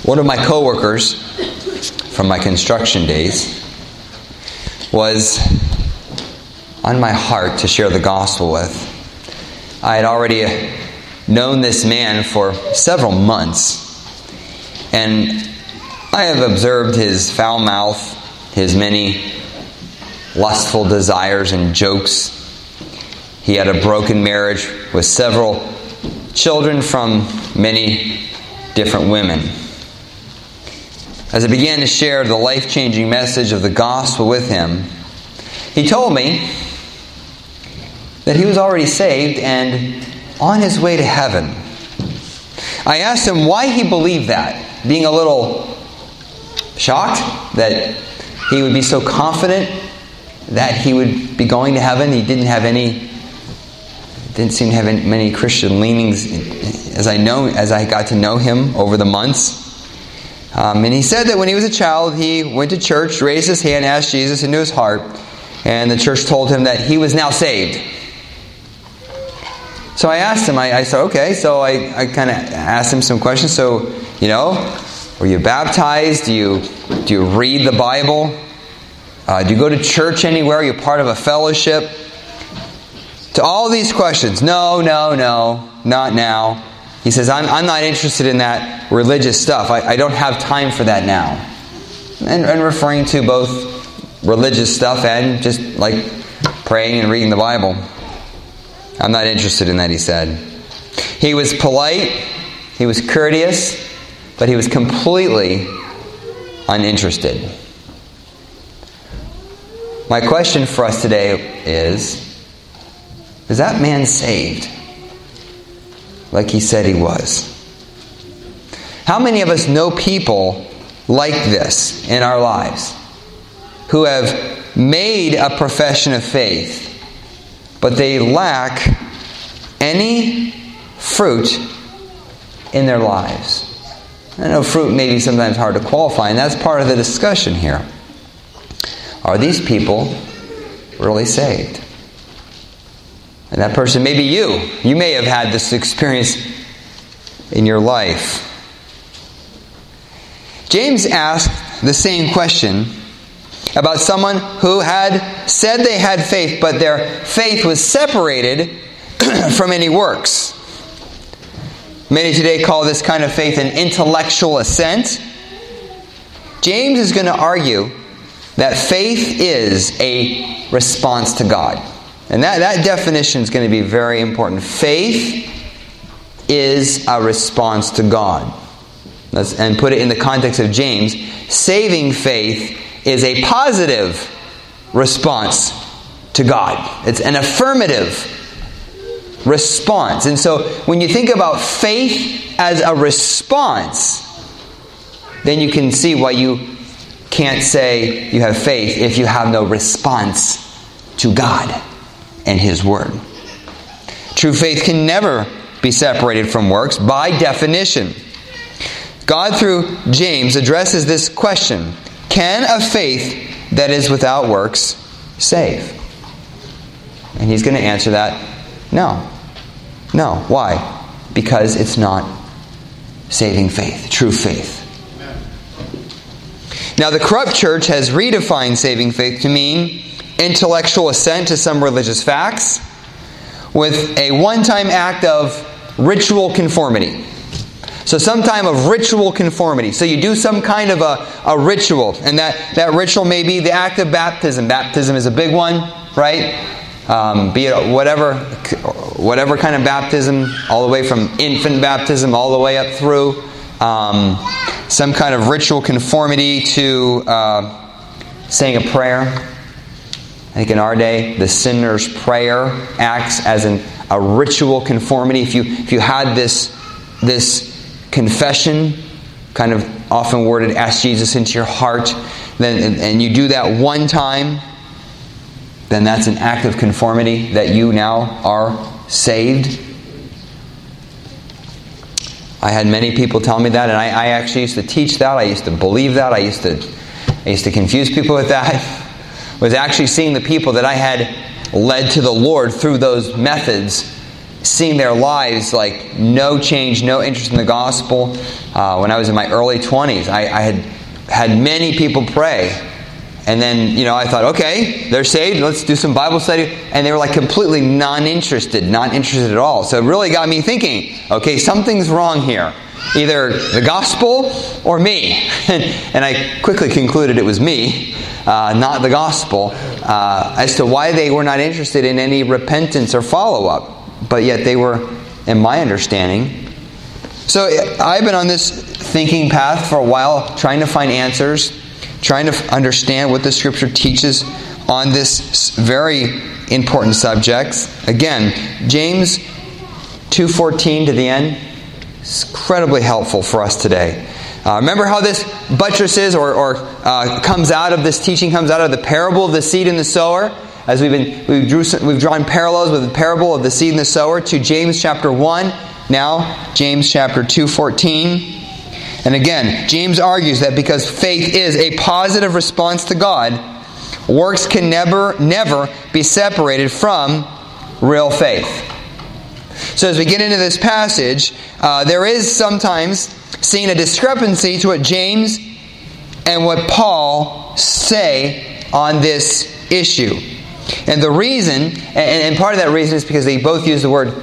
One of my coworkers from my construction days was on my heart to share the gospel with. I had already known this man for several months, and I have observed his foul mouth, his many lustful desires and jokes. He had a broken marriage with several children from many different women. As I began to share the life-changing message of the gospel with him, he told me that he was already saved and on his way to heaven. I asked him why he believed that, being a little shocked that he would be so confident that he would be going to heaven. He didn't seem to have many Christian leanings as I got to know him over the months. And he said that when he was a child, he went to church, raised his hand, asked Jesus into his heart, and the church told him that he was now saved. So I asked him, I said, okay, so I kind of asked him some questions. So, were you baptized? Do you read the Bible? Do you go to church anywhere? Are you part of a fellowship? To all these questions, no, not now. He says, I'm not interested in that religious stuff. I don't have time for that now. And referring to both religious stuff and just like praying and reading the Bible. I'm not interested in that, he said. He was polite, he was courteous, but he was completely uninterested. My question for us today is that man saved like he said he was? How many of us know people like this in our lives who have made a profession of faith, but they lack any fruit in their lives? I know fruit may be sometimes hard to qualify, and that's part of the discussion here. Are these people really saved? And that person may be you. You may have had this experience in your life. James asked the same question about someone who had said they had faith, but their faith was separated from any works. Many today call this kind of faith an intellectual assent. James is going to argue that faith is a response to God. And that definition is going to be very important. Faith is a response to God. And put it in the context of James, saving faith is a positive response to God. It's an affirmative response. And so when you think about faith as a response, then you can see why you can't say you have faith if you have no response to God and His Word. True faith can never be separated from works by definition. God, through James, addresses this question: can a faith that is without works save? And he's going to answer that, no. No. Why? Because it's not saving faith, true faith. Now, the corrupt church has redefined saving faith to mean intellectual assent to some religious facts with a one-time act of ritual conformity. So some time of ritual conformity. So you do some kind of a ritual, and that ritual may be the act of baptism. Baptism is a big one, right? Be it whatever kind of baptism, all the way from infant baptism all the way up through some kind of ritual conformity to saying a prayer. I think in our day, the sinner's prayer acts as a ritual conformity. If you had this confession, kind of often worded, ask Jesus into your heart, and you do that one time, then that's an act of conformity that you now are saved. I had many people tell me that, and I actually used to teach that. I used to believe that. I used to confuse people with that. Was actually seeing the people that I had led to the Lord through those methods seeing their lives like no change, no interest in the gospel. When I was in my early 20s, I had many people pray. And then, I thought, okay, they're saved, let's do some Bible study. And they were like completely not interested at all. So it really got me thinking, okay, something's wrong here. Either the gospel or me. And I quickly concluded it was me, not the gospel, as to why they were not interested in any repentance or follow-up. But yet they were, in my understanding. So I've been on this thinking path for a while, trying to find answers, trying to understand what the Scripture teaches on this very important subject. Again, James 2:14 to the end is incredibly helpful for us today. Remember how this buttresses or comes out of this teaching, comes out of the parable of the seed and the sower? As we've drawn parallels with the parable of the seed and the sower to James chapter 1, now James chapter 2:14. And again, James argues that because faith is a positive response to God, works can never be separated from real faith. So as we get into this passage, there is sometimes seen a discrepancy to what James and what Paul say on this issue. And the reason, and part of that reason is because they both use the word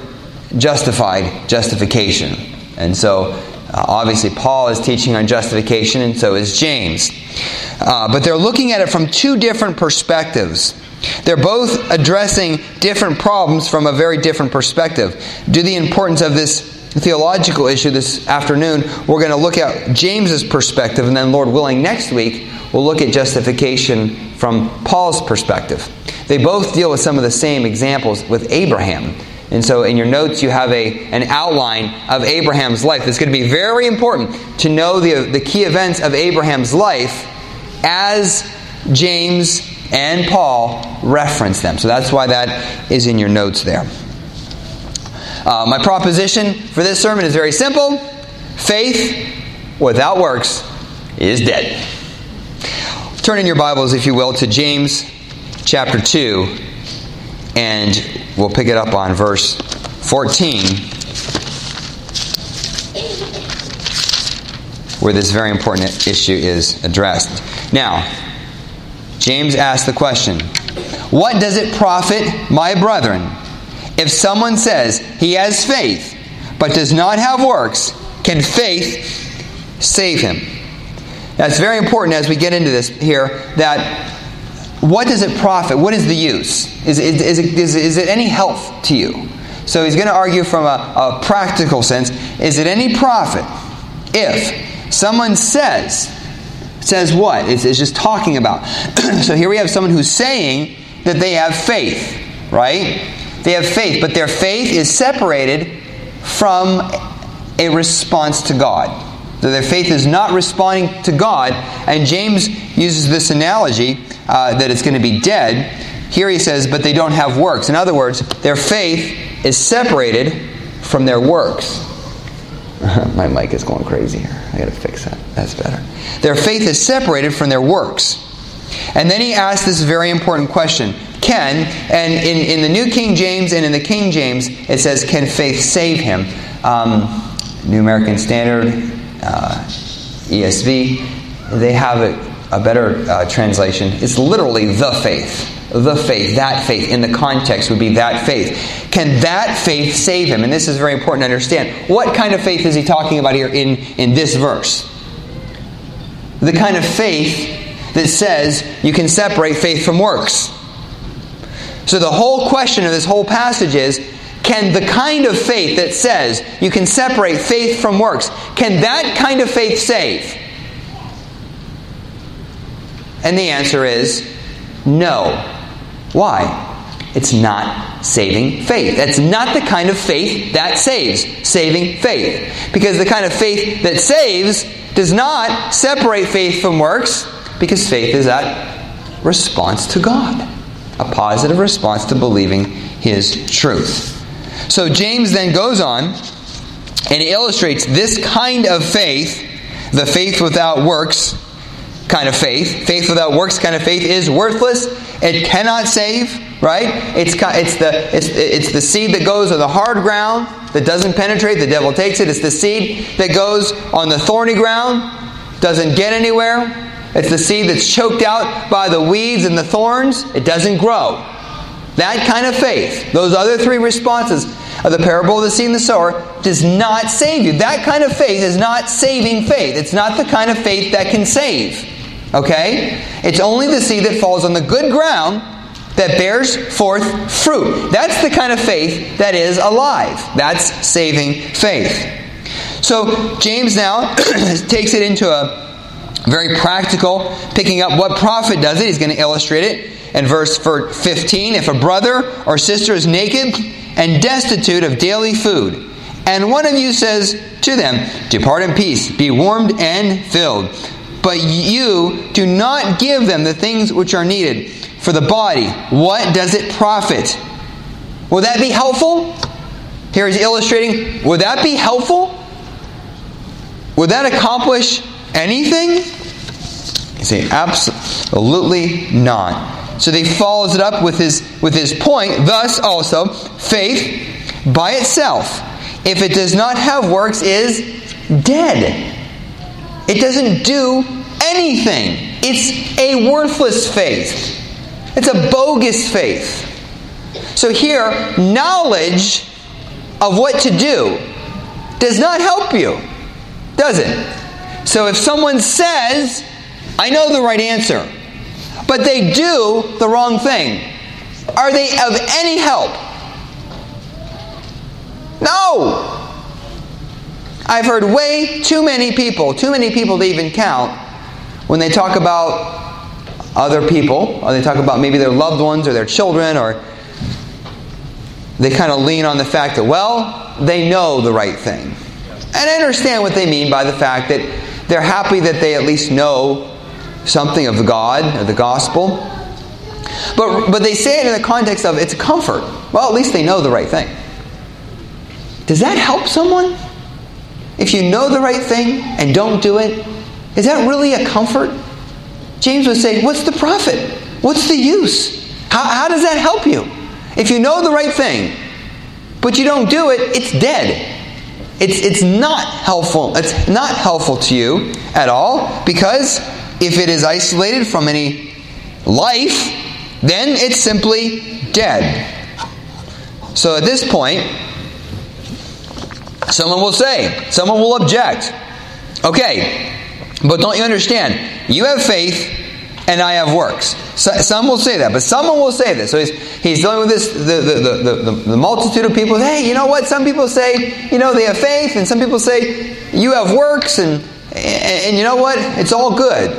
justification. And so obviously Paul is teaching on justification, and so is James. But they're looking at it from two different perspectives. They're both addressing different problems from a very different perspective. Due to the importance of this theological issue this afternoon, we're going to look at James's perspective, and then, Lord willing, next week we'll look at justification from Paul's perspective. They both deal with some of the same examples with Abraham. And so in your notes you have an outline of Abraham's life. It's going to be very important to know the key events of Abraham's life as James and Paul reference them. So that's why that is in your notes there. My proposition for this sermon is very simple. Faith without works is dead. Turn in your Bibles, if you will, to James chapter 2, and we'll pick it up on verse 14, where this very important issue is addressed. Now, James asks the question, "What does it profit, my brethren, if someone says he has faith, but does not have works? Can faith save him?" Now, it's very important as we get into this here that what does it profit? What is the use? Is it any help to you? So he's going to argue from a practical sense. Is it any profit if someone says what? It's just talking about. So here we have someone who's saying that they have faith, right? They have faith, but their faith is separated from a response to God. So their faith is not responding to God, and James uses this analogy that it's going to be dead. Here he says, but they don't have works. In other words, their faith is separated from their works. My mic is going crazy here. I got to fix that. That's better. Their faith is separated from their works. And then he asks this very important question. And in the New King James and in the King James, it says, can faith save him? New American Standard, ESV, they have a better translation. It's literally the faith. The faith, that faith, in the context would be that faith. Can that faith save him? And this is very important to understand. What kind of faith is he talking about here in this verse? The kind of faith that says you can separate faith from works. So the whole question of this whole passage is, can the kind of faith that says you can separate faith from works, can that kind of faith save? And the answer is no. Why? It's not saving faith. That's not the kind of faith that saves. Saving faith. Because the kind of faith that saves does not separate faith from works, because faith is that response to God. A positive response to believing His truth. So James then goes on and illustrates this kind of faith, the faith without works kind of faith. Faith without works kind of faith is worthless. It cannot save. right? It's the seed that goes on the hard ground that doesn't penetrate. The devil takes it. It's the seed that goes on the thorny ground, doesn't get anywhere. It's the seed that's choked out by the weeds and the thorns. It doesn't grow. That kind of faith, those other three responses of the parable of the seed and the sower, does not save you. That kind of faith is not saving faith. It's not the kind of faith that can save. Okay? It's only the seed that falls on the good ground that bears forth fruit. That's the kind of faith that is alive. That's saving faith. So James now takes it into a very practical, picking up what profit does it. He's going to illustrate it in verse 15. If a brother or sister is naked and destitute of daily food, and one of you says to them, "Depart in peace, be warmed and filled," but you do not give them the things which are needed for the body, what does it profit? Will that be helpful? Here he's illustrating, would that be helpful? Would that accomplish anything? You say, absolutely not. So he follows it up with his point. Thus also, faith by itself, if it does not have works, is dead. It doesn't do anything. It's a worthless faith. It's a bogus faith. So here, knowledge of what to do does not help you, does it? So if someone says, "I know the right answer," but they do the wrong thing, are they of any help? No! I've heard way too many people to even count, when they talk about other people, or they talk about maybe their loved ones or their children, or they kind of lean on the fact that, well, they know the right thing. And I understand what they mean by the fact that they're happy that they at least know something of God or the gospel. But they say it in the context of it's a comfort. Well, at least they know the right thing. Does that help someone? If you know the right thing and don't do it, is that really a comfort? James would say, what's the profit? What's the use? How does that help you? If you know the right thing, but you don't do it, it's dead. It's not helpful. It's not helpful to you at all, because if it is isolated from any life, then it's simply dead. So at this point, someone will object, okay, but don't you understand? You have faith and I have works. So, some will say that, but someone will say this. So he's dealing with this, the multitude of people. Hey, you know what? Some people say, they have faith, and some people say you have works, and you know what? It's all good.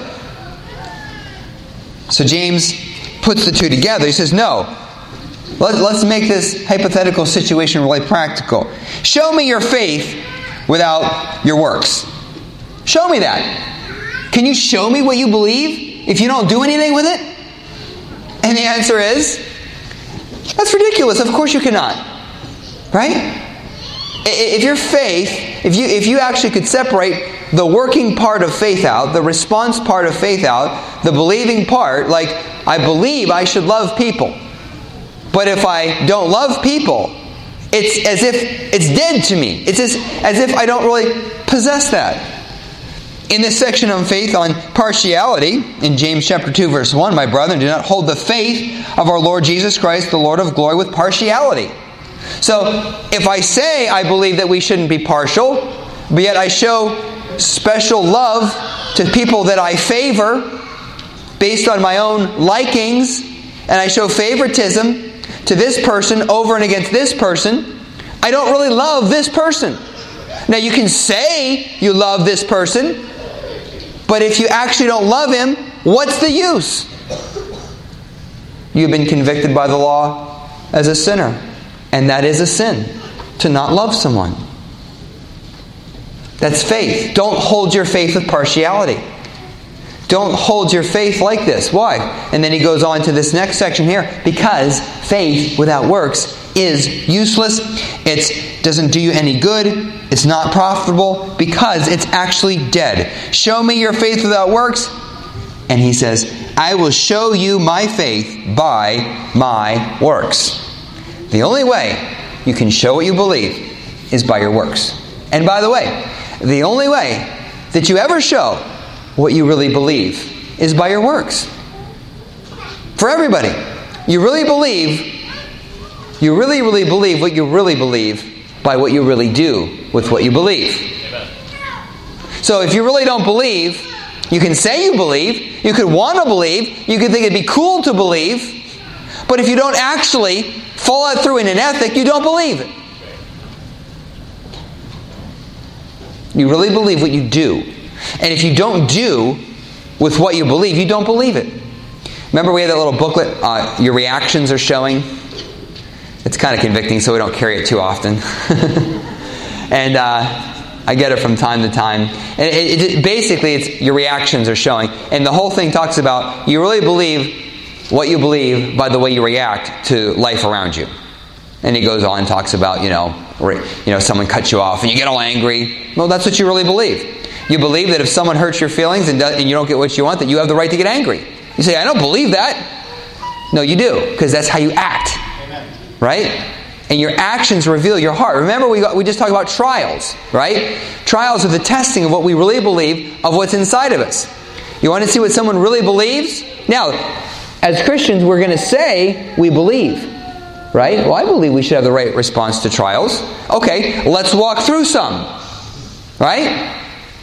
So James puts the two together. He says, no. Let's make this hypothetical situation really practical. Show me your faith without your works. Show me that. Can you show me what you believe if you don't do anything with it? And the answer is, that's ridiculous. Of course you cannot. Right? If your faith, if you actually could separate the working part of faith out, the response part of faith out, the believing part, like, I believe I should love people. But if I don't love people, it's as if it's dead to me. It's as if I don't really possess that. In this section on faith on partiality, in James chapter 2, verse 1, my brethren, do not hold the faith of our Lord Jesus Christ, the Lord of glory, with partiality. So, if I say I believe that we shouldn't be partial, but yet I show special love to people that I favor based on my own likings, and I show favoritism to this person over and against this person, I don't really love this person. Now you can say you love this person, but if you actually don't love him, what's the use? You've been convicted by the law as a sinner. And that is a sin, to not love someone. That's faith. Don't hold your faith with partiality. Don't hold your faith like this. Why? And then he goes on to this next section here. Because faith without works is useless. It doesn't do you any good. It's not profitable because it's actually dead. Show me your faith without works. And he says, I will show you my faith by my works. The only way you can show what you believe is by your works. And by the way, the only way that you ever show what you really believe is by your works. For everybody. You really believe what you really believe by what you really do with what you believe. So if you really don't believe, you can say you believe, you could want to believe, you could think it'd be cool to believe, but if you don't actually follow it through in an ethic, you don't believe it. You really believe what you do. And if you don't do with what you believe, you don't believe it. Remember we had that little booklet, Your Reactions Are Showing? It's kind of convicting, so we don't carry it too often. And I get it from time to time. And basically, it's your reactions are showing. And the whole thing talks about you really believe what you believe by the way you react to life around you. And he goes on and talks about, someone cuts you off and you get all angry. Well, that's what you really believe. You believe that if someone hurts your feelings and you don't get what you want, that you have the right to get angry. You say, I don't believe that. No, you do, because that's how you act. Amen. Right? And your actions reveal your heart. Remember, we just talked about trials, right? Trials are the testing of what we really believe of what's inside of us. You want to see what someone really believes? Now, as Christians, we're going to say we believe. Right? Well, I believe we should have the right response to trials. Okay, let's walk through some. Right?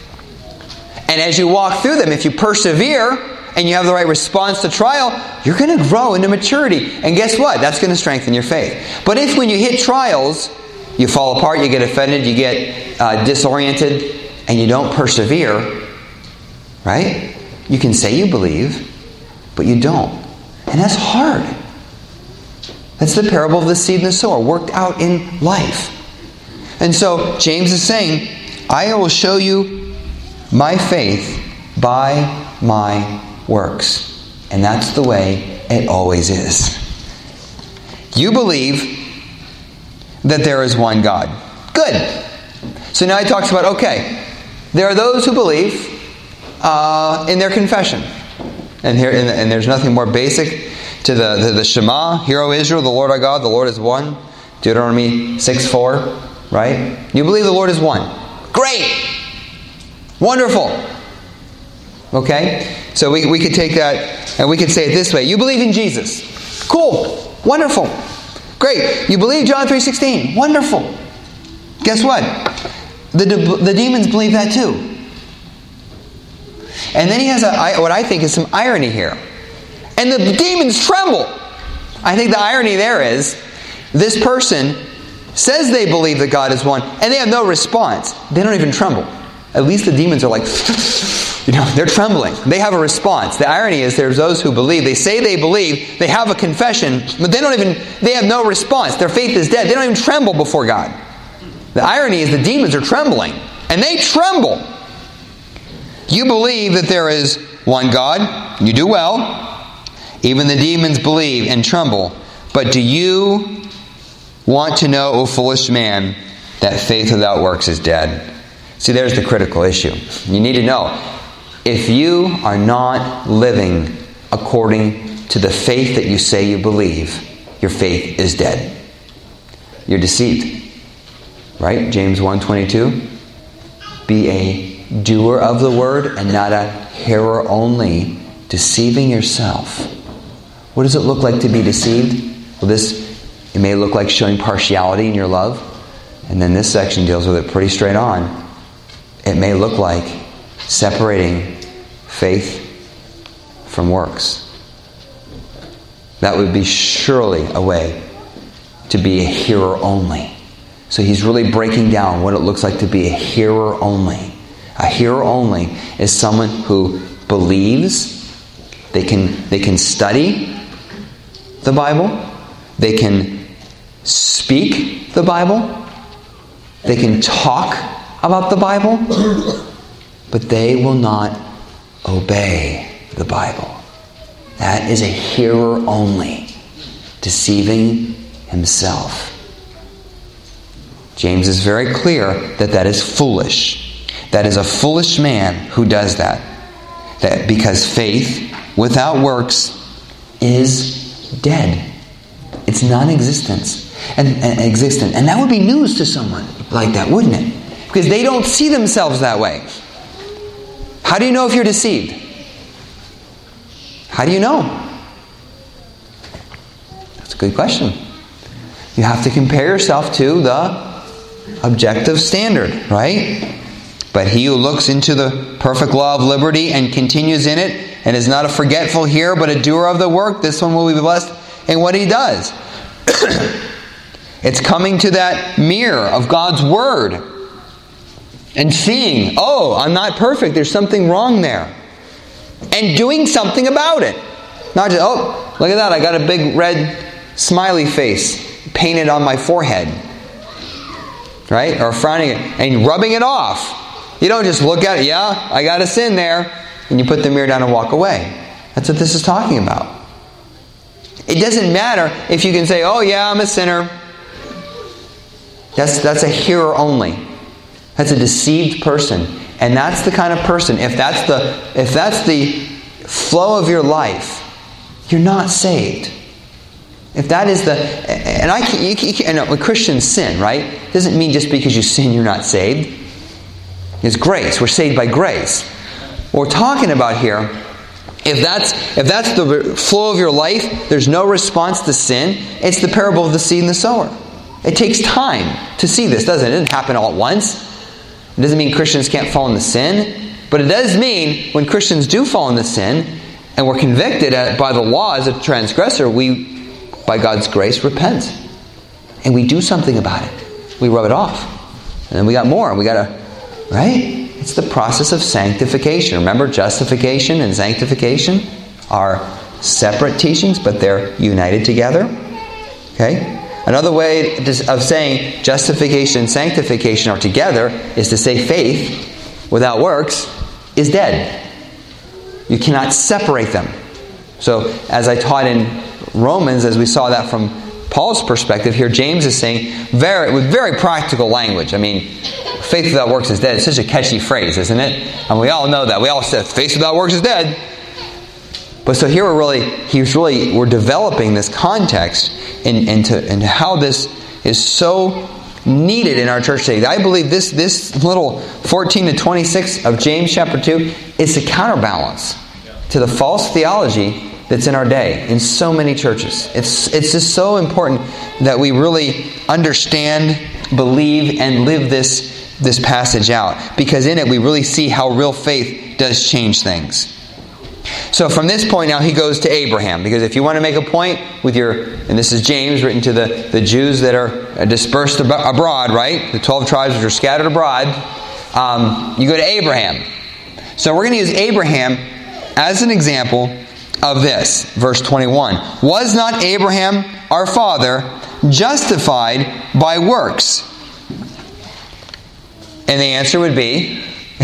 And as you walk through them, if you persevere and you have the right response to trial, you're going to grow into maturity. And guess what? That's going to strengthen your faith. But if when you hit trials, you fall apart, you get offended, you get disoriented, and you don't persevere, right? You can say you believe, but you don't. And that's hard. That's the parable of the seed and the sower, worked out in life. And so James is saying, I will show you my faith by my works. And that's the way it always is. You believe that there is one God. Good. So now he talks about, okay, there are those who believe in their confession. And there's nothing more basic to the Shema, Hear, O Israel, the Lord our God, the Lord is one. Deuteronomy 6:4, right? You believe the Lord is one. Great! Wonderful! Okay? So we could take that and we could say it this way. You believe in Jesus. Cool! Wonderful! Great! You believe John 3:16. Wonderful! Guess what? The demons believe that too. And then he has what I think is some irony here. And the demons tremble. I think the irony there is, this person says they believe that God is one, and they have no response. They don't even tremble. At least the demons are like, they're trembling. They have a response. The irony is there's those who believe. They say they believe. They have a confession, but they have no response. Their faith is dead. They don't even tremble before God. The irony is the demons are trembling, and they tremble. You believe that there is one God. You do well. Even the demons believe and tremble. But do you want to know, O foolish man, that faith without works is dead? See, there's the critical issue. You need to know, if you are not living according to the faith that you say you believe, your faith is dead. You're deceived. Right? James 1:22. Be a doer of the word and not a hearer only, deceiving yourself. What does it look like to be deceived? Well, it may look like showing partiality in your love. And then this section deals with it pretty straight on. It may look like separating faith from works. That would be surely a way to be a hearer only. So he's really breaking down what it looks like to be a hearer only. A hearer only is someone who believes. They can study the Bible. They can speak the Bible. They can talk about the Bible. But they will not obey the Bible. That is a hearer only, deceiving himself. James is very clear that is foolish. That is a foolish man who does that. That because faith without works is dead. It's non-existent. And that would be news to someone like that, wouldn't it? Because they don't see themselves that way. How do you know if you're deceived? How do you know? That's a good question. You have to compare yourself to the objective standard, right? But he who looks into the perfect law of liberty and continues in it, and is not a forgetful hearer, but a doer of the work, this one will be blessed in what he does. It's coming to that mirror of God's Word and seeing, oh, I'm not perfect, there's something wrong there. And doing something about it. Not just, oh, look at that, I got a big red smiley face painted on my forehead. Right? Or frowning and rubbing it off. You don't just look at it, yeah, I got a sin there, and you put the mirror down and walk away. That's what this is talking about. It doesn't matter if you can say, oh yeah, I'm a sinner. That's a hearer only. That's a deceived person. And that's the kind of person, if that's the flow of your life, you're not saved. If that is when Christians sin, right? It doesn't mean just because you sin you're not saved. It's grace. We're saved by grace. What we're talking about here, if that's the flow of your life, there's no response to sin. It's the parable of the seed and the sower. It takes time to see this, doesn't it? It doesn't happen all at once. It doesn't mean Christians can't fall into sin, but it does mean when Christians do fall into sin and we're convicted by the law as a transgressor, we, by God's grace, repent. And we do something about it. We rub it off. And then we got more. We got to, right? It's the process of sanctification. Remember, justification and sanctification are separate teachings, but they're united together. Okay? Another way of saying justification and sanctification are together is to say faith without works is dead. You cannot separate them. So, as I taught in Romans, as we saw that from Paul's perspective, here James is saying with very practical language. I mean, faith without works is dead. It's such a catchy phrase, isn't it? And we all know that. We all said faith without works is dead. But so here we're developing this context into how this is so needed in our church today. I believe this little 14 to 26 of James chapter 2 is a counterbalance to the false theology that's in our day in so many churches. It's just so important that we really understand, believe, and live this passage out, because in it we really see how real faith does change things. So from this point now he goes to Abraham, because if you want to make a point with and this is James written to the Jews that are dispersed abroad, right? The 12 tribes which are scattered abroad, you go to Abraham. So we're going to use Abraham as an example of this. Verse 21. Was not Abraham our father justified by works? And the answer would be...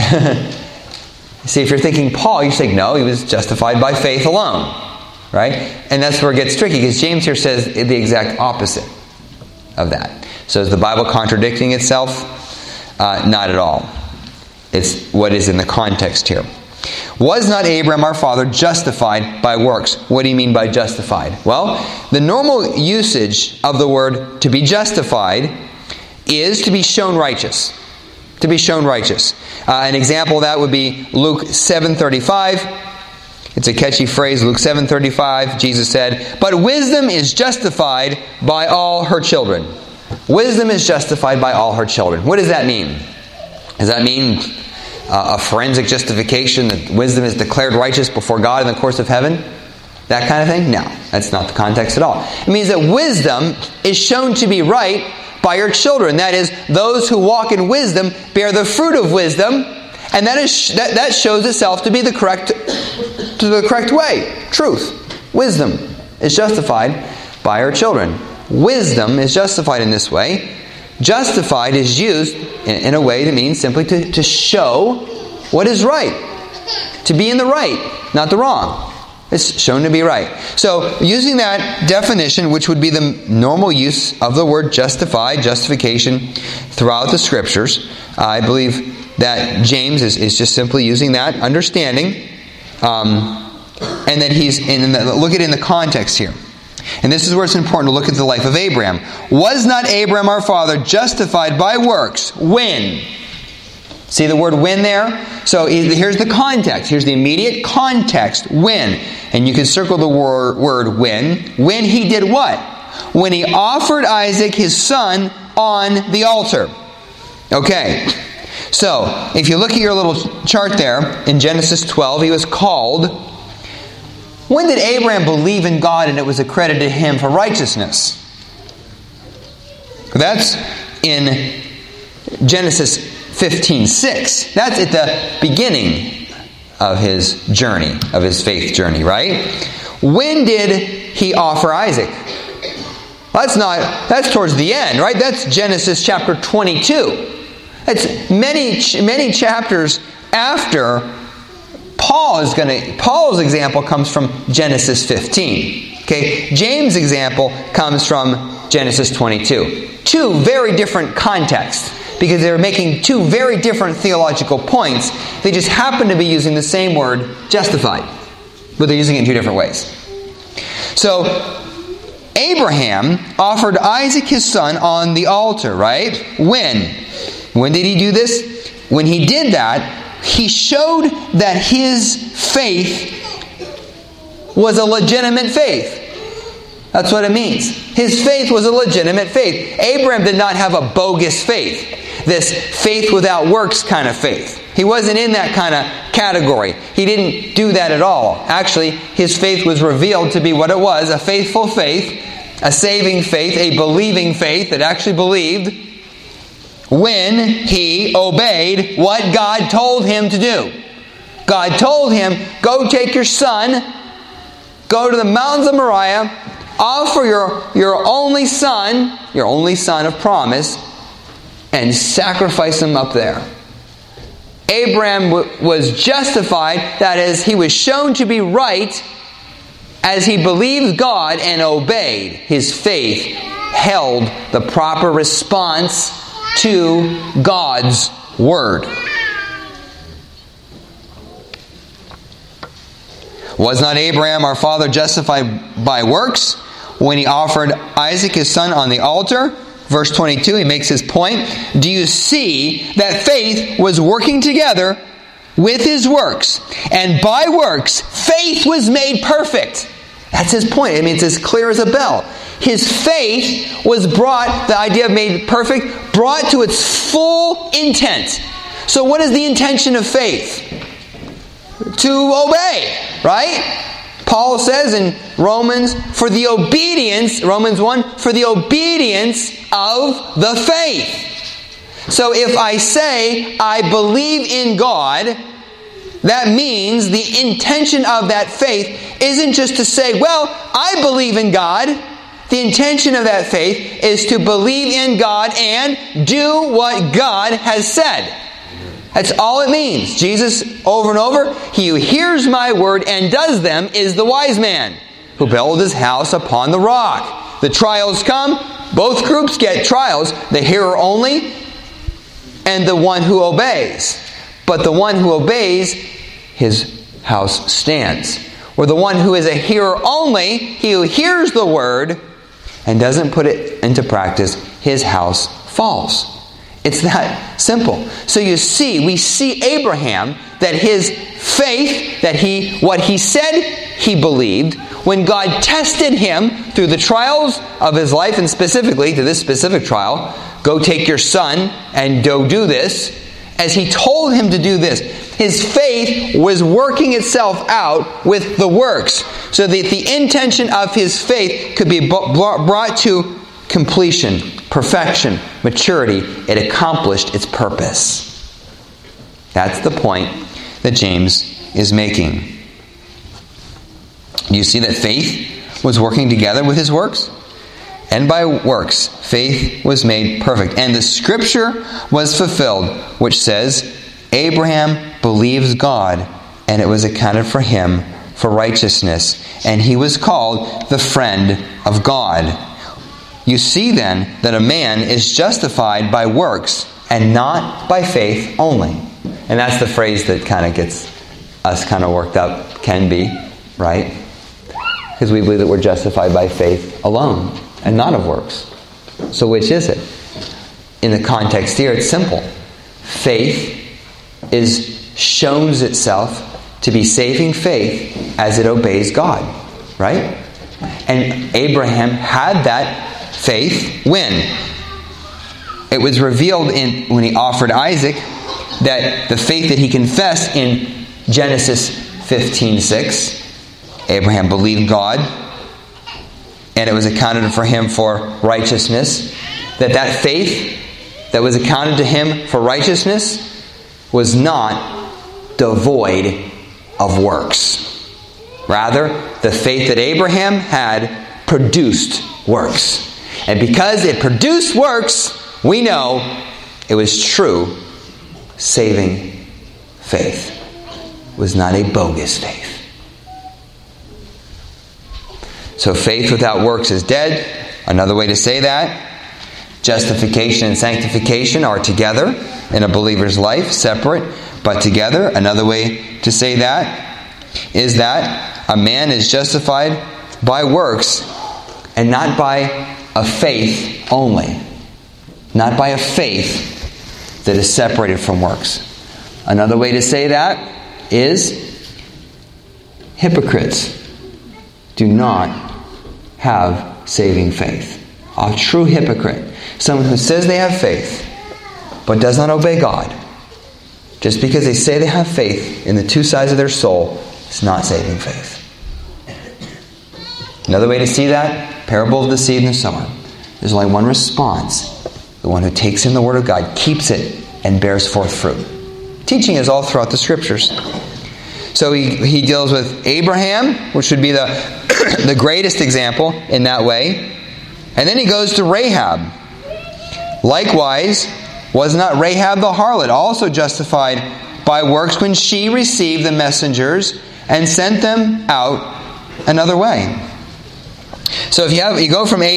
See, if you're thinking Paul, you say, no, he was justified by faith alone. Right? And that's where it gets tricky, because James here says the exact opposite of that. So is the Bible contradicting itself? Not at all. It's what is in the context here. Was not Abraham our father justified by works? What do you mean by justified? Well, the normal usage of the word to be justified is to be shown righteous. To be shown righteous. An example of that would be Luke 7:35. It's a catchy phrase, Luke 7:35. Jesus said, "But wisdom is justified by all her children." Wisdom is justified by all her children. What does that mean? Does that mean a forensic justification that wisdom is declared righteous before God in the courts of heaven? That kind of thing? No, that's not the context at all. It means that wisdom is shown to be right by your children. That is, those who walk in wisdom bear the fruit of wisdom, and that shows itself to be the correct way. Truth. Wisdom is justified by our children. Wisdom is justified in this way. Justified is used in a way that means simply to show what is right. To be in the right, not the wrong. It's shown to be right. So, using that definition, which would be the normal use of the word justified, justification, throughout the Scriptures, I believe that James is just simply using that understanding And that look at it in the context here. And this is where it's important to look at the life of Abraham. Was not Abraham our father justified by works? When? See the word when there? So here's the context. Here's the immediate context. When. And you can circle the word when. When he did what? When he offered Isaac his son on the altar. Okay. So, if you look at your little chart there, in Genesis 12, he was called. When did Abraham believe in God and it was accredited to him for righteousness? That's in Genesis 15:6. That's at the beginning of his journey, of his faith journey, right? When did he offer Isaac? That's towards the end, right? That's Genesis chapter 22. It's many chapters after Paul's example comes from Genesis 15. Okay, James' example comes from Genesis 22. Two very different contexts, because they're making two very different theological points. They just happen to be using the same word, justified, but they're using it in two different ways. So, Abraham offered Isaac his son on the altar, right? When did he do this? When he did that, he showed that his faith was a legitimate faith. That's what it means. His faith was a legitimate faith. Abraham did not have a bogus faith. This faith without works kind of faith. He wasn't in that kind of category. He didn't do that at all. Actually, his faith was revealed to be what it was, a faithful faith, a saving faith, a believing faith that actually believed when he obeyed what God told him to do. God told him, go take your son, go to the mountains of Moriah, offer your only son of promise, and sacrifice him up there. Abraham was justified, that is, he was shown to be right as he believed God and obeyed. His faith held the proper response to God's Word. Was not Abraham our father justified by works when he offered Isaac his son on the altar? Verse 22, he makes his point. Do you see that faith was working together with his works? And by works, faith was made perfect. That's his point. I mean, it's as clear as a bell. His faith was brought, the idea of made perfect, brought to its full intent. So what is the intention of faith? To obey, right? Paul says in Romans 1, for the obedience of the faith. So if I say I believe in God, that means the intention of that faith isn't just to say, well, I believe in God. The intention of that faith is to believe in God and do what God has said. That's all it means. Jesus, over and over, he who hears my word and does them is the wise man who built his house upon the rock. The trials come. Both groups get trials. The hearer only and the one who obeys. But the one who obeys, his house stands. Or the one who is a hearer only, he who hears the word and doesn't put it into practice, his house falls. It's that simple. So you see, we see Abraham, that his faith, that what he said he believed, when God tested him through the trials of his life, and specifically to this specific trial, go take your son and go do this, as he told him to do this, his faith was working itself out with the works, so that the intention of his faith could be brought to completion, perfection, maturity. It accomplished its purpose. That's the point that James is making. Do you see that faith was working together with his works? And by works, faith was made perfect. And the scripture was fulfilled, which says, Abraham believed God, and it was accounted for him for righteousness. And he was called the friend of God. You see then that a man is justified by works and not by faith only. And that's the phrase that kind of gets us kind of worked up, can be. right? Because we believe that we're justified by faith alone and not of works. So which is it? In the context here, it's simple. Faith shows itself to be saving faith as it obeys God, right? And Abraham had that faith when? It was revealed when he offered Isaac, that the faith that he confessed in Genesis 15:6. Abraham believed God, and it was accounted for him for righteousness. That faith that was accounted to him for righteousness was not devoid of works. Rather, the faith that Abraham had produced works. And because it produced works, we know it was true saving faith. It was not a bogus faith. So faith without works is dead. Another way to say that, justification and sanctification are together in a believer's life, separate but together. Another way to say that is that a man is justified by works and not by a faith only. Not by a faith that is separated from works. Another way to say that is hypocrites do not have saving faith. A true hypocrite, someone who says they have faith but does not obey God, just because they say they have faith in the two sides of their soul, is not saving faith. Another way to see that, parable of the seed and the sower. There's only one response. The one who takes in the Word of God, keeps it, and bears forth fruit. Teaching is all throughout the Scriptures. So he deals with Abraham, which would be the greatest example in that way. And then he goes to Rahab. Likewise, was not Rahab the harlot also justified by works when she received the messengers and sent them out another way? So if you go from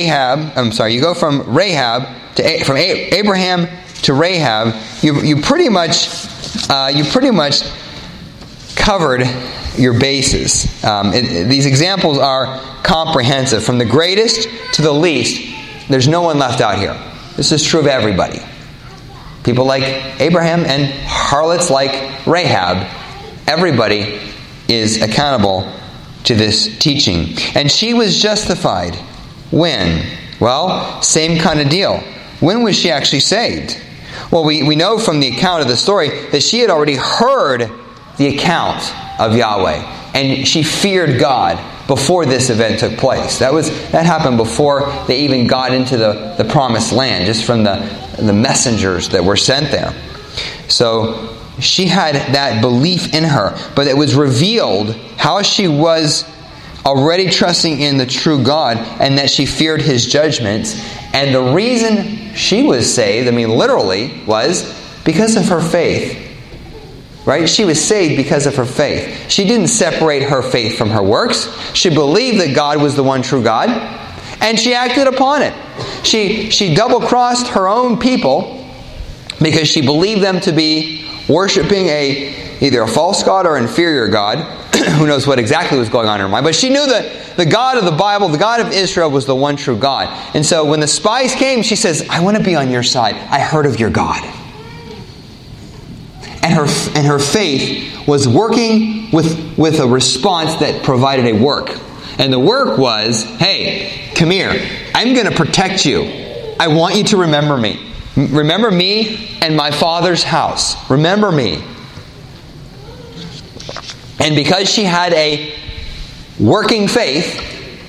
Rahab from Abraham to Rahab, you pretty much covered your bases. These examples are comprehensive. From the greatest to the least, there's no one left out here. This is true of everybody. People like Abraham and harlots like Rahab. Everybody is accountable to this teaching. And she was justified. When? Well, same kind of deal. When was she actually saved? Well, we know from the account of the story that she had already heard the account of Yahweh. And she feared God before this event took place. That happened before they even got into the promised land, just from the messengers that were sent there. So she had that belief in her, but it was revealed how she was already trusting in the true God and that she feared His judgments. And the reason she was saved, literally, was because of her faith. Right? She was saved because of her faith. She didn't separate her faith from her works. She believed that God was the one true God, and she acted upon it. She double-crossed her own people because she believed them to be worshiping either a false god or inferior god. Who knows what exactly was going on in her mind. But she knew that the God of the Bible, the God of Israel, was the one true God. And so when the spies came, she says, I want to be on your side. I heard of your God. And her faith was working with a response that provided a work. And the work was, hey, come here. I'm going to protect you. I want you to remember me. Remember me and my Father's house. Remember me. And because she had a working faith,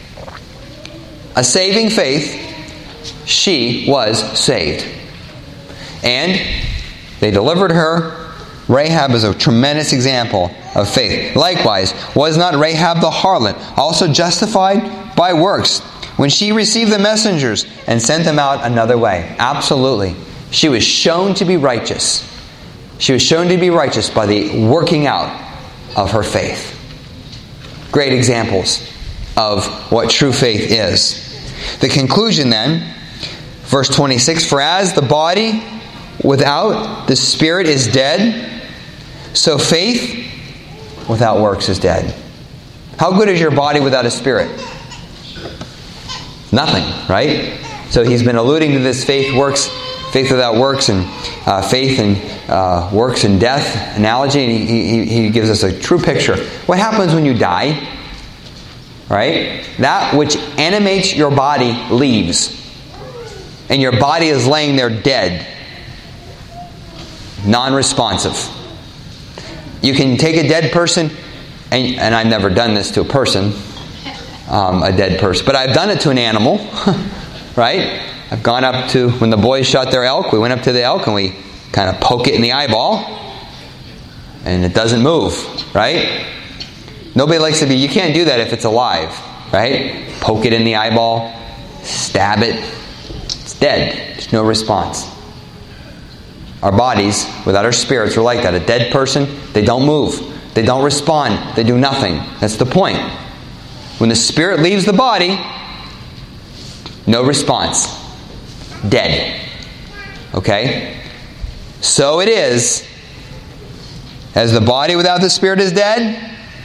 a saving faith, she was saved. And they delivered her. Rahab is a tremendous example of faith. Likewise, was not Rahab the harlot also justified by works when she received the messengers and sent them out another way? Absolutely. She was shown to be righteous. She was shown to be righteous by the working out of her faith. Great examples of what true faith is. The conclusion then, verse 26, for as the body without the spirit is dead, so faith without works is dead. How good is your body without a spirit? Nothing, right? So he's been alluding to this faith without works, and faith and works and death analogy, and he gives us a true picture. What happens when you die? Right? That which animates your body leaves. And your body is laying there dead. Non-responsive. You can take a dead person, and I've never done this to a person, a dead person, but I've done it to an animal, right? I've gone up to, when the boys shot their elk, we went up to the elk and we kind of poke it in the eyeball, and it doesn't move, right? Nobody likes to be, you can't do that if it's alive, right? Poke it in the eyeball, stab it, it's dead. There's no response. Our bodies, without our spirits, are like that. A dead person, they don't move. They don't respond. They do nothing. That's the point. When the spirit leaves the body, no response. Dead. Okay? So it is, as the body without the spirit is dead,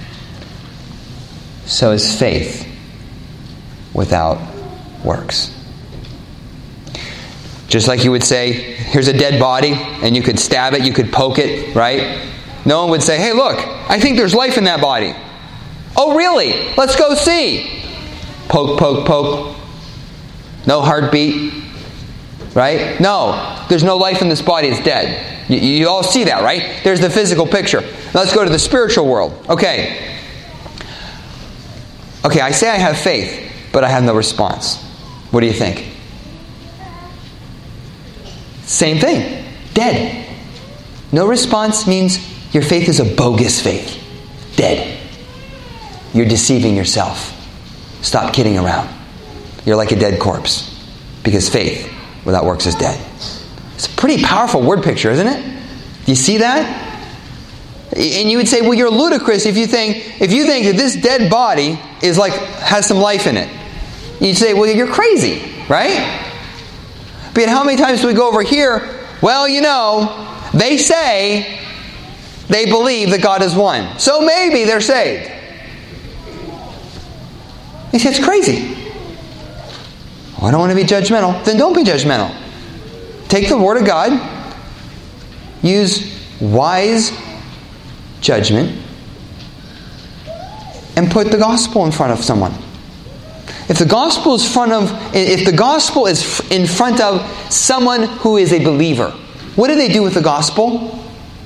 so is faith without works. Just like you would say, here's a dead body, and you could stab it, you could poke it, right? No one would say, hey, look, I think there's life in that body. Oh, really? Let's go see. Poke, poke, poke. No heartbeat, right? No, there's no life in this body, it's dead. You all see that, right? There's the physical picture. Now let's go to the spiritual world. Okay, I say I have faith, but I have no response. What do you think? Same thing. Dead. No response means your faith is a bogus faith. Dead. You're deceiving yourself. Stop kidding around. You're like a dead corpse. Because faith without works is dead. It's a pretty powerful word picture, isn't it? Do you see that? And you would say, well, you're ludicrous if you think that this dead body has some life in it. You'd say, well, you're crazy, right? But yet how many times do we go over here? Well, they say they believe that God is one. So maybe they're saved. You say, it's crazy. Oh, I don't want to be judgmental. Then don't be judgmental. Take the Word of God. Use wise judgment. And put the gospel in front of someone. If the gospel is in front of someone who is a believer, what do they do with the gospel?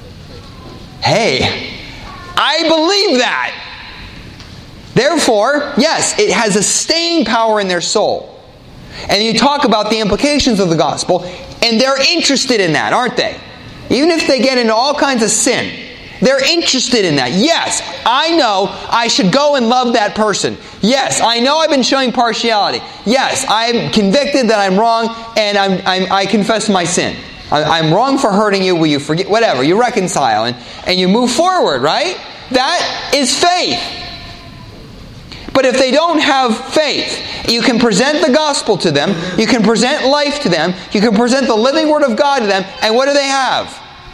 Hey, I believe that. Therefore, yes, it has a staying power in their soul. And you talk about the implications of the gospel, and they're interested in that, aren't they? Even if they get into all kinds of sin, they're interested in that. Yes, I know I should go and love that person. Yes, I know I've been showing partiality. Yes, I'm convicted that I'm wrong, and I confess my sin. I'm wrong for hurting you. Will you forget? Whatever. You reconcile, and you move forward, right? That is faith. But if they don't have faith, you can present the gospel to them, you can present life to them, you can present the living Word of God to them, and what do they have?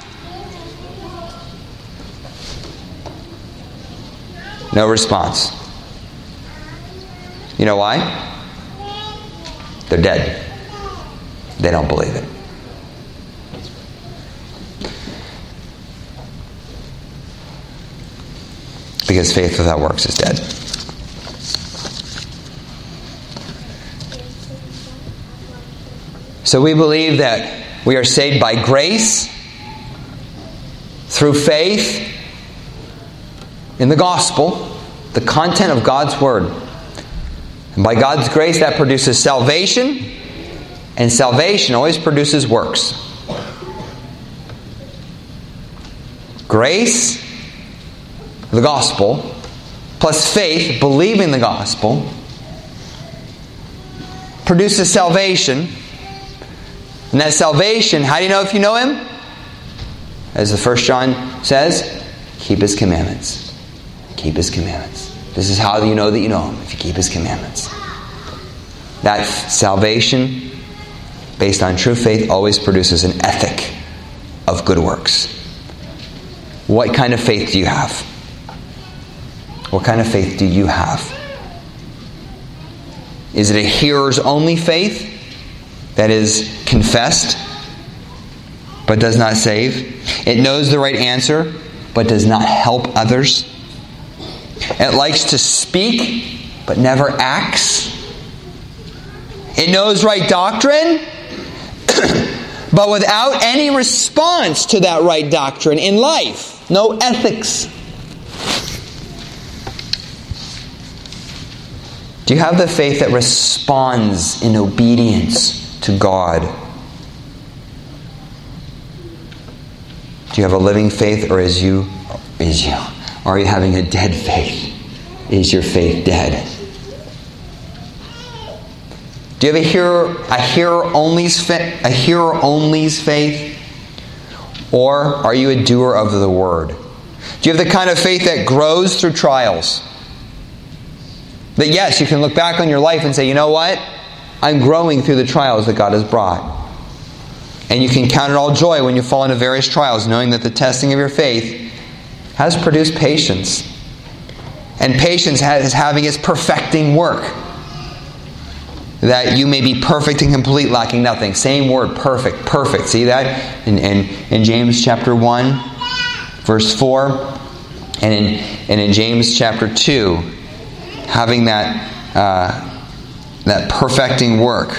No response. You know why? They're dead. They don't believe it. Because faith without works is dead. So we believe that we are saved by grace, through faith, in the gospel, the content of God's Word. And by God's grace, that produces salvation, and salvation always produces works. Grace, the gospel, plus faith, believing the gospel, produces salvation. And that salvation, how do you know if you know Him? As the 1 John says, keep His commandments. Keep His commandments. This is how you know that you know Him, if you keep His commandments. That salvation, based on true faith, always produces an ethic of good works. What kind of faith do you have? What kind of faith do you have? Is it a hearers only faith that is confessed but does not save? It knows the right answer but does not help others. It likes to speak but never acts. It knows right doctrine but without any response to that right doctrine in life. No ethics. Do you have the faith that responds in obedience to God? Do you have a living faith, or are you having a dead faith? Is your faith dead? Do you have a hearer-only's faith? Or are you a doer of the word? Do you have the kind of faith that grows through trials? That yes, you can look back on your life and say, you know what? I'm growing through the trials that God has brought. And you can count it all joy when you fall into various trials, knowing that the testing of your faith has produced patience. And patience is having its perfecting work. That you may be perfect and complete, lacking nothing. Same word, perfect, perfect. See that? In James chapter 1, verse 4. And in James chapter 2, having that perfecting work.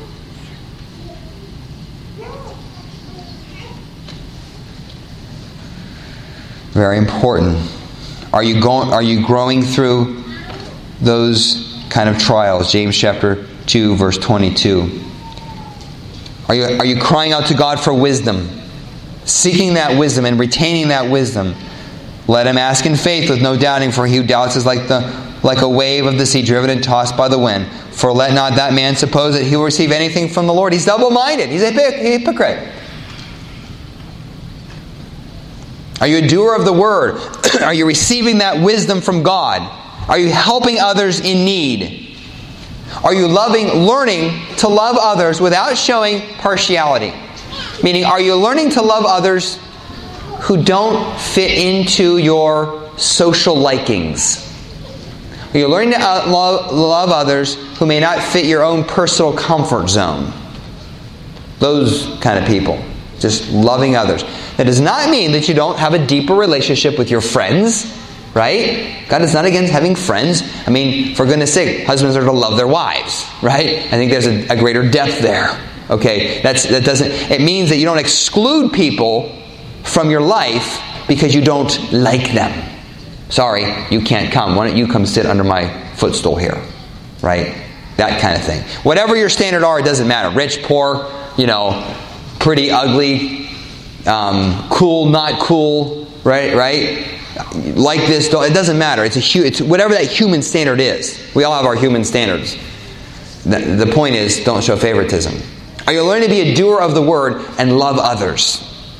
Very important. Are you growing through those kind of trials? James chapter 2, verse 22. Are you crying out to God for wisdom? Seeking that wisdom and retaining that wisdom. Let him ask in faith with no doubting, for he who doubts is like a wave of the sea driven and tossed by the wind. For let not that man suppose that he will receive anything from the Lord. He's double-minded. He's a hypocrite. Are you a doer of the word? Are you receiving that wisdom from God? Are you helping others in need? Are you learning to love others without showing partiality? Meaning, are you learning to love others who don't fit into your social likings? Are you learning to love others who may not fit your own personal comfort zone? Those kind of people. Just loving others. That does not mean that you don't have a deeper relationship with your friends, right? God is not against having friends. I mean, for goodness sake, husbands are to love their wives, right? I think there's a greater depth there. Okay, it means that you don't exclude people from your life because you don't like them. Sorry, you can't come. Why don't you come sit under my footstool here? Right? That kind of thing. Whatever your standard are, it doesn't matter. Rich, poor, pretty, ugly, cool, not cool, right? Like this, it doesn't matter. It's whatever that human standard is. We all have our human standards. The point is, don't show favoritism. Are you learning to be a doer of the word and love others?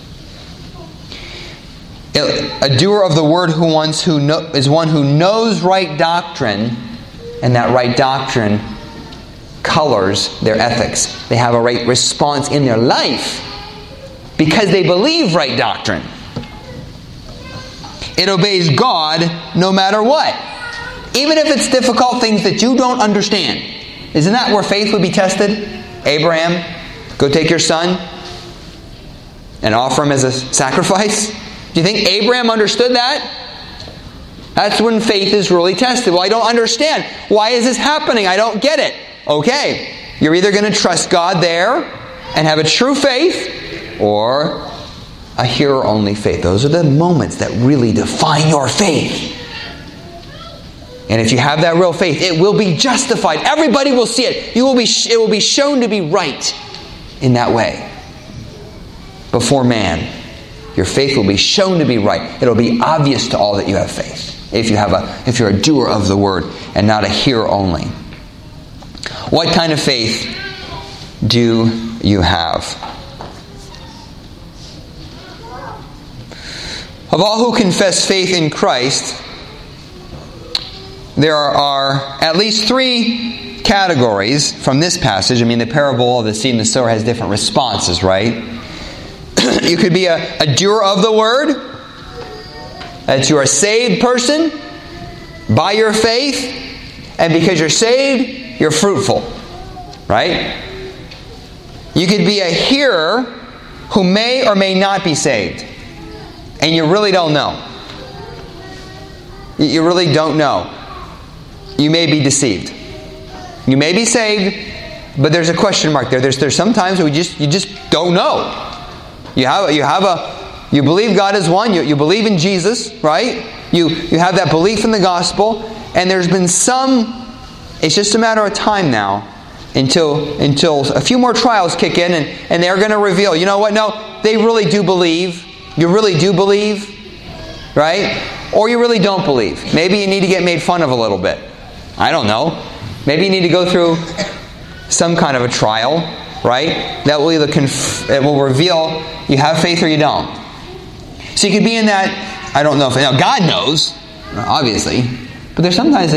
A doer of the word is one who knows right doctrine, and that right doctrine colors their ethics. They have a right response in their life because they believe right doctrine. It obeys God no matter what. Even if it's difficult things that you don't understand. Isn't that where faith would be tested? Abraham, go take your son and offer him as a sacrifice. Do you think Abraham understood that? That's when faith is really tested. Well, I don't understand. Why is this happening? I don't get it. Okay, you're either going to trust God there and have a true faith, or a hearer-only faith. Those are the moments that really define your faith. And if you have that real faith, it will be justified. Everybody will see it. It will be shown to be right in that way before man. Your faith will be shown to be right. It'll be obvious to all that you have faith. If you're a doer of the word and not a hearer only. What kind of faith do you have? Of all who confess faith in Christ, there are at least three categories from this passage. I mean, the parable of the seed and the sower has different responses, right? You could be a doer of the word, that you're a saved person, By your faith, and because you're saved, you're fruitful. Right? You could be a hearer who may or may not be saved. And you really don't know. You really don't know. You may be deceived. You may be saved, but there's a question mark there. There's some times where you just don't know. You believe God is one. You believe in Jesus, right? You have that belief in the gospel, and there's been some. It's just a matter of time now until a few more trials kick in, and they're going to reveal. You know what? No, they really do believe. You really do believe, right? Or you really don't believe. Maybe you need to get made fun of a little bit. I don't know. Maybe you need to go through some kind of a trial, right? That will either it will reveal you have faith or you don't. So you could be in that. I don't know if now God knows, obviously, but there's sometimes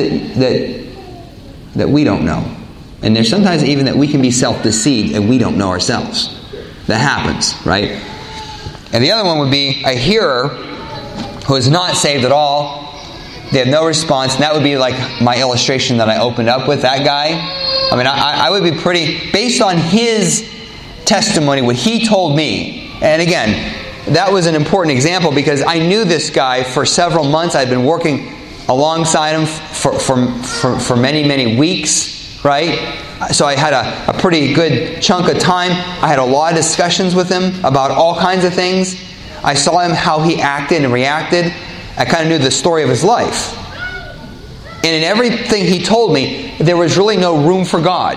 that we don't know, and there's sometimes even that we can be self-deceived and we don't know ourselves. That happens, right? And the other one would be a hearer who is not saved at all. They have no response. And that would be like my illustration that I opened up with, that guy. I mean, I would be pretty, based on his testimony, what he told me. And again, that was an important example because I knew this guy for several months. I'd been working alongside him for many, many weeks, right? So I had a pretty good chunk of time. I had a lot of discussions with him about all kinds of things. I saw him, how he acted and reacted. I kind of knew the story of his life. And in everything he told me, there was really no room for God.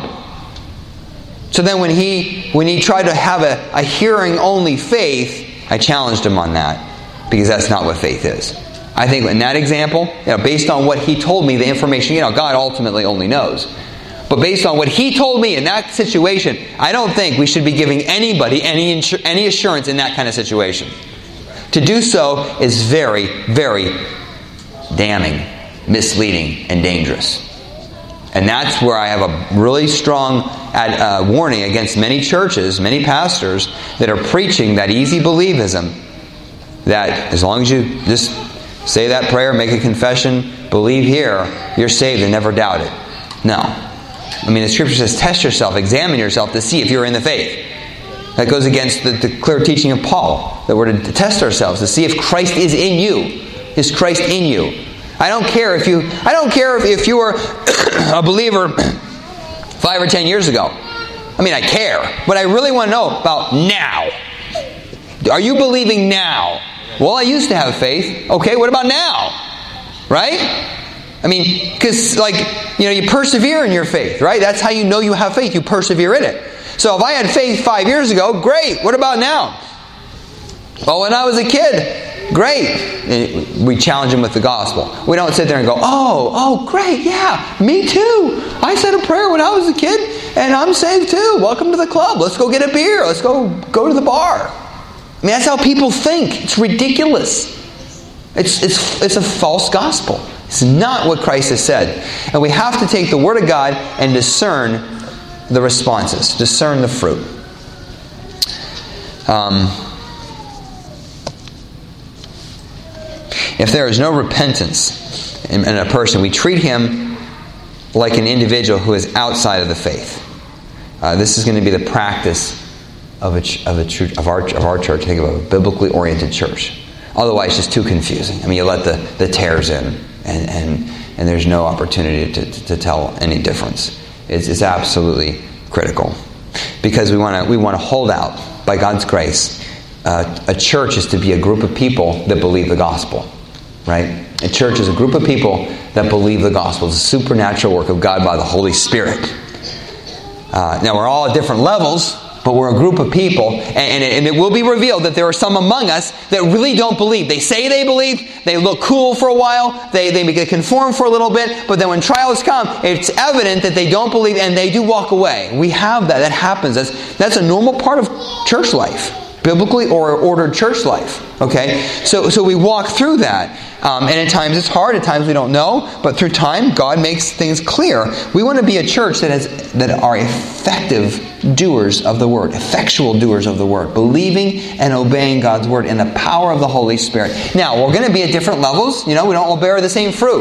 So then when he tried to have a hearing-only faith, I challenged him on that. Because that's not what faith is. I think in that example, based on what he told me, the information, God ultimately only knows. But based on what he told me in that situation, I don't think we should be giving anybody any assurance in that kind of situation. To do so is very, very damning, misleading, and dangerous. And that's where I have a really strong warning against many churches, many pastors that are preaching that easy believism, that as long as you just say that prayer, make a confession, believe here, you're saved and never doubt it. No. I mean, the Scripture says, test yourself, examine yourself to see if you're in the faith. That goes against the clear teaching of Paul, that we're to test ourselves to see if Christ is in you. Is Christ in you? I don't care if you were a believer 5 or 10 years ago. I mean, I care, but I really want to know about now. Are you believing now? Well, I used to have faith. Okay, what about now? Right? I mean, because you persevere in your faith, right? That's how you know you have faith. You persevere in it. So if I had faith 5 years ago, great. What about now? Well, when I was a kid, great. And we challenge them with the gospel. We don't sit there and go, oh, great, yeah, me too. I said a prayer when I was a kid, and I'm saved too. Welcome to the club. Let's go get a beer. Let's go to the bar. I mean, that's how people think. It's ridiculous. It's a false gospel. It's not what Christ has said. And we have to take the Word of God and discern the responses, discern the fruit. If there is no repentance in a person, we treat him like an individual who is outside of the faith. This is going to be the practice of our church. Think of a biblically oriented church. Otherwise, it's just too confusing. I mean, you let the tares in, and there's no opportunity to tell any difference. It's absolutely critical, because we want to hold out by God's grace. A church is to be a group of people that believe the gospel, right? A church is a group of people that believe the gospel. It's a supernatural work of God by the Holy Spirit. Now we're all at different levels, but we're a group of people, and it will be revealed that there are some among us that really don't believe. They say they believe, they look cool for a while, they conform for a little bit, but then when trials come, it's evident that they don't believe, and they do walk away. We have that. That happens. That's a normal part of church life, biblically or ordered church life. Okay? So we walk through that. And at times it's hard, at times we don't know, but through time, God makes things clear. We want to be a church that are effective doers of the Word, effectual doers of the Word, believing and obeying God's Word in the power of the Holy Spirit. Now, we're going to be at different levels. We don't all bear the same fruit.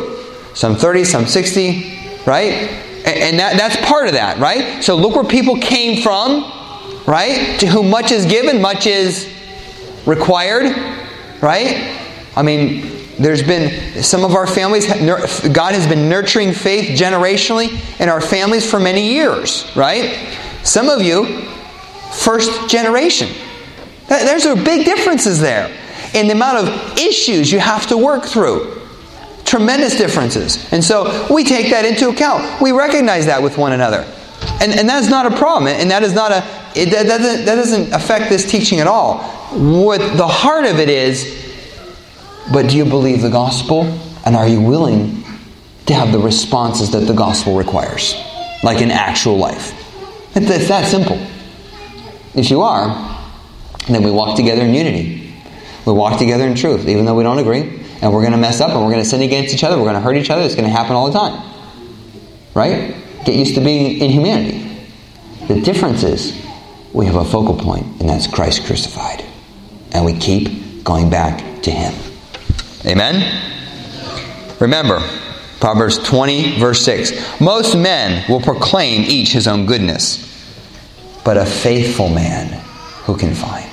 some 30, some 60, right? And that's part of that, right? So look where people came from, right? To whom much is given, much is required, right? I mean, there's been some of our families, God has been nurturing faith generationally in our families for many years, right? Some of you, first generation. There's big differences there in the amount of issues you have to work through. Tremendous differences. And so we take that into account. We recognize that with one another. And that's not a problem. And that is not that doesn't affect this teaching at all. What the heart of it is, but do you believe the gospel? And are you willing to have the responses that the gospel requires? Like in actual life. It's that simple. If you are, then we walk together in unity. We walk together in truth, even though we don't agree. And we're going to mess up and we're going to sin against each other. We're going to hurt each other. It's going to happen all the time. Right? Get used to being in humanity. The difference is we have a focal point, and that's Christ crucified. And we keep going back to Him. Amen? Remember, Proverbs 20, verse 6. Most men will proclaim each his own goodness, but a faithful man who can find?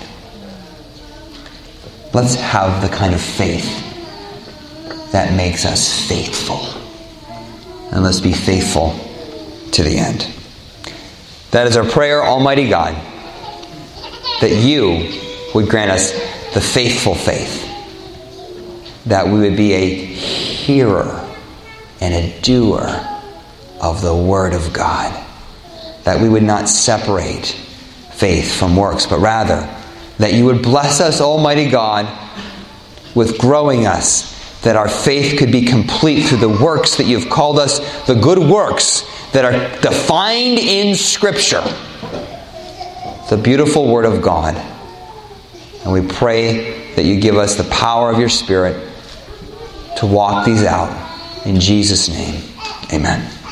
Let's have the kind of faith that makes us faithful. And let's be faithful to the end. That is our prayer, Almighty God, that you would grant us the faithful faith, that we would be a hearer and a doer of the Word of God, that we would not separate faith from works, but rather that you would bless us, Almighty God, with growing us, that our faith could be complete through the works that you've called us, the good works that are defined in Scripture, the beautiful Word of God. And we pray that you give us the power of your Spirit to walk these out. In Jesus' name, amen.